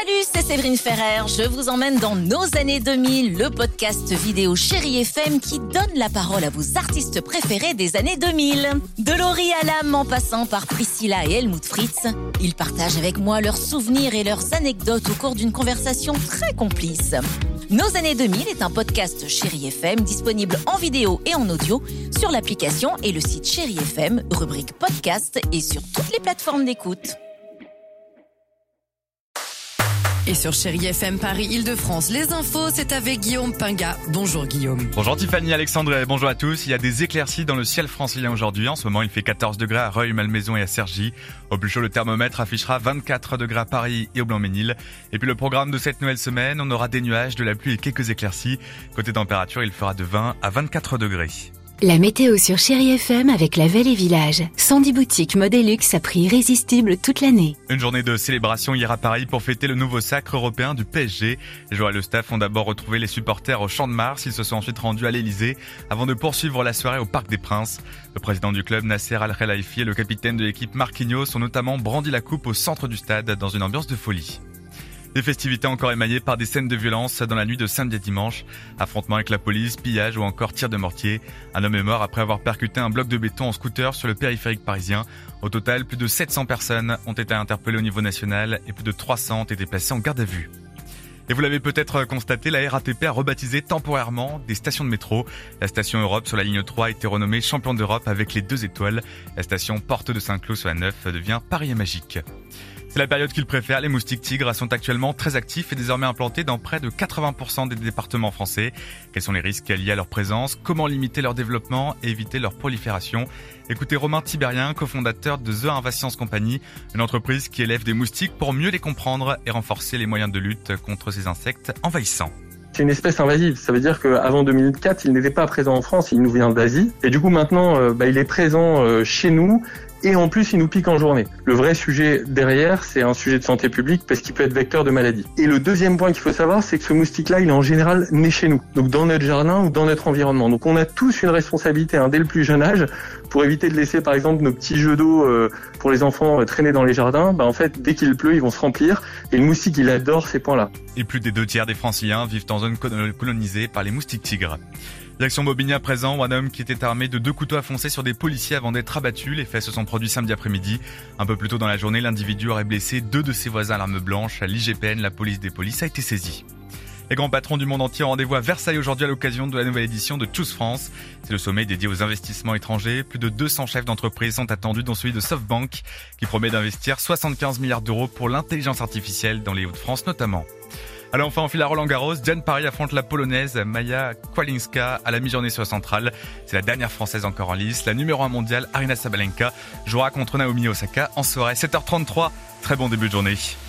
Salut, c'est Séverine Ferrer. Je vous emmène dans Nos années 2000, le podcast vidéo Chérie FM qui donne la parole à vos artistes préférés des années 2000. De Laurie Hallam en passant par Priscilla et Helmut Fritz, ils partagent avec moi leurs souvenirs et leurs anecdotes au cours d'une conversation très complice. Nos années 2000 est un podcast Chérie FM disponible en vidéo et en audio sur l'application et le site Chérie FM, rubrique podcast et sur toutes les plateformes d'écoute. Et sur Chérie FM Paris Île-de-France, les infos, c'est avec Guillaume Pinga. Bonjour Guillaume. Bonjour Tiffany, Alexandre et bonjour à tous. Il y a des éclaircies dans le ciel francilien aujourd'hui. En ce moment, il fait 14 degrés à Reuil, Malmaison et à Cergy. Au plus chaud, le thermomètre affichera 24 degrés à Paris et au Blanc-Ménil. Et puis le programme de cette nouvelle semaine, on aura des nuages, de la pluie et quelques éclaircies. Côté température, il fera de 20 à 24 degrés. La météo sur Chérie FM avec La Velle et Village. 110 boutiques Modélux à prix irrésistible toute l'année. Une journée de célébration hier à Paris pour fêter le nouveau sacre européen du PSG. Les joueurs et le staff ont d'abord retrouvé les supporters au Champ de Mars. Ils se sont ensuite rendus à l'Elysée avant de poursuivre la soirée au Parc des Princes. Le président du club, Nasser Al-Khelaifi, et le capitaine de l'équipe, Marquinhos, ont notamment brandi la coupe au centre du stade dans une ambiance de folie. Des festivités encore émaillées par des scènes de violence dans la nuit de samedi à dimanche. Affrontements avec la police, pillage ou encore tir de mortier. Un homme est mort après avoir percuté un bloc de béton en scooter sur le périphérique parisien. Au total, plus de 700 personnes ont été interpellées au niveau national et plus de 300 ont été placées en garde à vue. Et vous l'avez peut-être constaté, la RATP a rebaptisé temporairement des stations de métro. La station Europe sur la ligne 3 a été renommée Champion d'Europe avec les 2 étoiles. La station Porte de Saint-Cloud sur la 9 devient Paris est magique. C'est la période qu'ils préfèrent. Les moustiques tigres sont actuellement très actifs et désormais implantés dans près de 80% des départements français. Quels sont les risques liés à leur présence? Comment limiter leur développement et éviter leur prolifération? Écoutez Romain Tiberien, cofondateur de The Invasiance Company, une entreprise qui élève des moustiques pour mieux les comprendre et renforcer les moyens de lutte contre ces insectes envahissants. C'est une espèce invasive. Ça veut dire qu'avant 2004, il n'était pas présent en France, il nous vient d'Asie. Et du coup, maintenant, il est présent chez nous. Et en plus, il nous pique en journée. Le vrai sujet derrière, c'est un sujet de santé publique parce qu'il peut être vecteur de maladies. Et le deuxième point qu'il faut savoir, c'est que ce moustique-là, il est en général né chez nous. Donc dans notre jardin ou dans notre environnement. Donc on a tous une responsabilité dès le plus jeune âge pour éviter de laisser par exemple nos petits jeux d'eau pour les enfants traîner dans les jardins. En fait, dès qu'il pleut, ils vont se remplir. Et le moustique, il adore ces points-là. Et plus des 2/3 des Franciliens vivent en zone colonisée par les moustiques tigres. Direction Bobigny à présent, où un homme qui était armé de 2 couteaux a foncé sur des policiers avant d'être abattu. Les faits se sont produits samedi après-midi. Un peu plus tôt dans la journée, l'individu aurait blessé 2 de ses voisins à l'arme blanche. À l'IGPN, la police des polices a été saisie. Les grands patrons du monde entier ont rendez-vous à Versailles aujourd'hui à l'occasion de la nouvelle édition de Choose France. C'est le sommet dédié aux investissements étrangers. Plus de 200 chefs d'entreprise sont attendus, dont celui de SoftBank, qui promet d'investir 75 milliards d'euros pour l'intelligence artificielle dans les Hauts-de-France notamment. Alors enfin, on file à Roland-Garros. Diane Parry affronte la Polonaise Maja Kowalska à la mi-journée sur la centrale. C'est la dernière Française encore en lice. La numéro 1 mondiale, Aryna Sabalenka, jouera contre Naomi Osaka en soirée 7h33. Très bon début de journée.